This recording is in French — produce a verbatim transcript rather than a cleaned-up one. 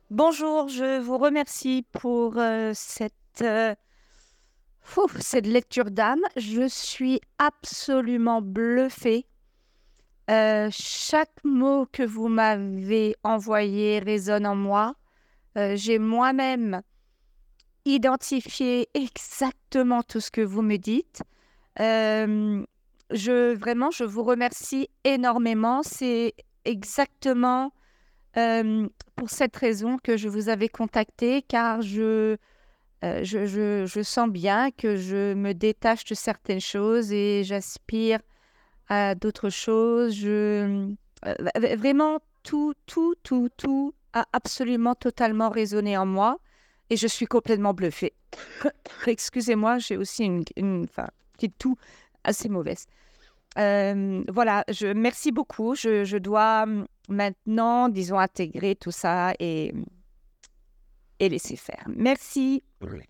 Bonjour, je vous remercie pour euh, cette, euh, ouf, cette lecture d'âme. Je suis absolument bluffée. Euh, chaque mot que vous m'avez envoyé résonne en moi. Euh, j'ai moi-même identifié exactement tout ce que vous me dites. Euh, je, vraiment, je vous remercie énormément. C'est exactement euh, pour cette raison que je vous avais contacté, car je Euh, je, je- je sens bien que je me détache de certaines choses et j'aspire à d'autres choses. Je, euh, v- vraiment, tout, tout, tout, tout a absolument totalement résonné en moi et je suis complètement bluffée. Excusez-moi, j'ai aussi une, une enfin, petite toux assez mauvaise. Euh, voilà, je, merci beaucoup. Je, je dois hum, maintenant, disons, intégrer tout ça et, et laisser faire. Merci.